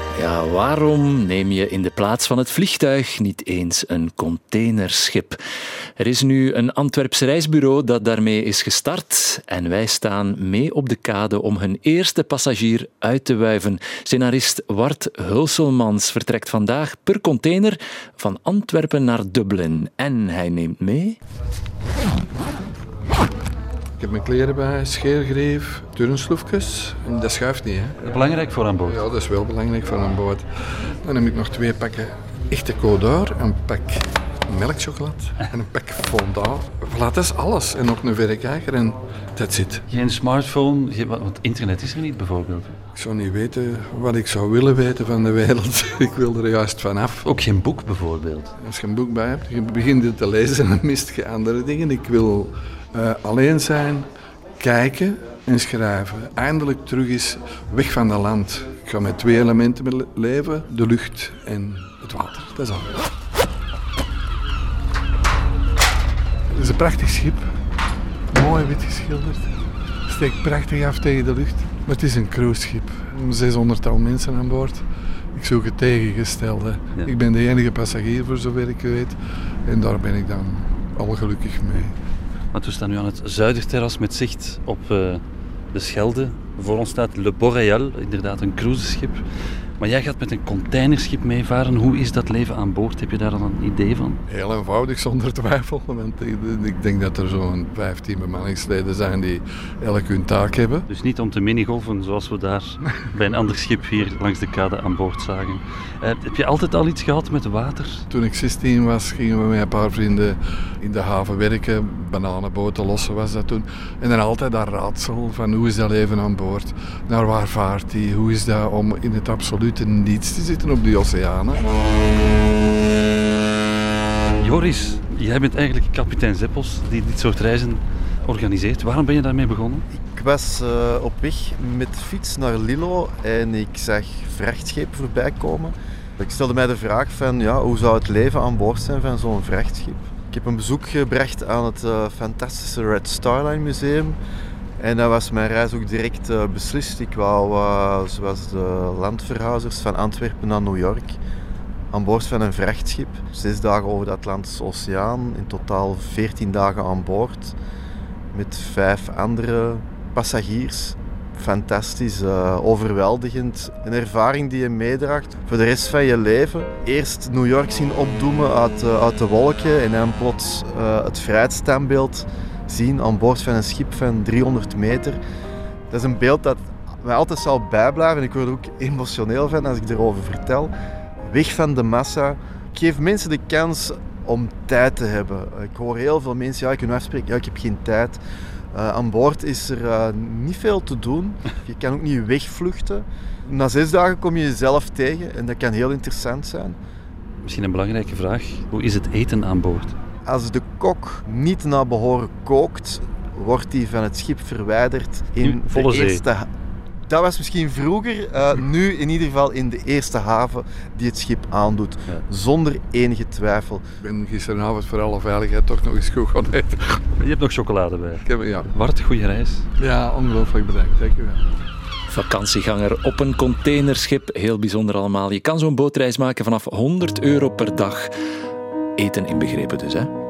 Ja, waarom neem je in de plaats van het vliegtuig niet eens een containerschip? Er is nu een Antwerps reisbureau dat daarmee is gestart en wij staan mee op de kade om hun eerste passagier uit te wuiven. Scenarist Wart Hulselmans vertrekt vandaag per container van Antwerpen naar Dublin en hij neemt mee... Ik heb mijn kleren bij, scheergreep, turnsloefjes. En dat schuift niet, hè. Belangrijk voor aan boord? Ja, dat is wel belangrijk voor aan boord. Dan heb ik nog 2 pakken echte Côte d'Or, een pak melkchocolade en een pak fondant. Voilà, dat is alles. En nog een verrekijker en that's it. Geen smartphone, want internet is er niet bijvoorbeeld. Ik zou niet weten wat ik zou willen weten van de wereld. Ik wil er juist vanaf. Ook geen boek bijvoorbeeld? Als je een boek bij hebt, je begint het te lezen en dan mist je andere dingen. Ik wil alleen zijn, kijken en schrijven. Eindelijk terug eens weg van dat land. Ik ga met 2 elementen leven, de lucht en het water. Dat is al. Het is een prachtig schip. Mooi wit geschilderd. Steekt prachtig af tegen de lucht. Maar het is een cruiseschip. 600-tal mensen aan boord. Ik zoek het tegengestelde. Ja. Ik ben de enige passagier voor zover ik weet. En daar ben ik dan al gelukkig mee. Want we staan nu aan het Zuiderterras met zicht op de Schelde. Voor ons staat Le Boréal, inderdaad een cruiseschip. Maar jij gaat met een containerschip meevaren. Hoe is dat leven aan boord? Heb je daar al een idee van? Heel eenvoudig, zonder twijfel. Want ik denk dat er zo'n 15 bemanningsleden zijn die elk hun taak hebben. Dus niet om te minigolfen zoals we daar bij een ander schip hier langs de kade aan boord zagen. Heb je altijd al iets gehad met water? Toen ik 16 was, gingen we met een paar vrienden in de haven werken. Bananenboten lossen was dat toen. En dan altijd dat raadsel van hoe is dat leven aan boord? Naar waar vaart die? Hoe is dat om in het absolute niets te zitten op die oceanen? Joris, jij bent eigenlijk kapitein Zeppels die dit soort reizen organiseert. Waarom ben je daarmee begonnen? Ik was op weg met de fiets naar Lillo en ik zag vrachtschepen voorbij komen. Ik stelde mij de vraag van hoe zou het leven aan boord zijn van zo'n vrachtschip? Ik heb een bezoek gebracht aan het fantastische Red Star Line Museum. En dat was mijn reis ook direct beslist. Ik wou, zoals de landverhuizers, van Antwerpen naar New York aan boord van een vrachtschip. 6 dagen over de Atlantische Oceaan, in totaal 14 dagen aan boord. Met 5 andere passagiers. Fantastisch, overweldigend. Een ervaring die je meedraagt voor de rest van je leven. Eerst New York zien opdoemen uit de wolken en dan plots het vrijheidsstandbeeld zien aan boord van een schip van 300 meter. Dat is een beeld dat mij altijd zal bijblijven en ik word er ook emotioneel van als ik erover vertel. Weg van de massa. Ik geef mensen de kans om tijd te hebben. Ik hoor heel veel mensen, ik kan afspreken, ik heb geen tijd. Aan boord is er niet veel te doen. Je kan ook niet wegvluchten. Na 6 dagen kom je jezelf tegen en dat kan heel interessant zijn. Misschien een belangrijke vraag. Hoe is het eten aan boord? Als de kok niet naar behoren kookt, wordt hij van het schip verwijderd in volle de eerste... Dat was misschien vroeger, nu in ieder geval in de eerste haven die het schip aandoet. Ja. Zonder enige twijfel. Ik ben gisteravond voor alle veiligheid toch nog eens goed gaan eten. Je hebt nog chocolade bij. Ja. Wart, goede reis. Ja, ongelooflijk bedankt. Dank u wel. Vakantieganger op een containerschip, heel bijzonder allemaal. Je kan zo'n bootreis maken vanaf €100 per dag. Eten inbegrepen dus, hè.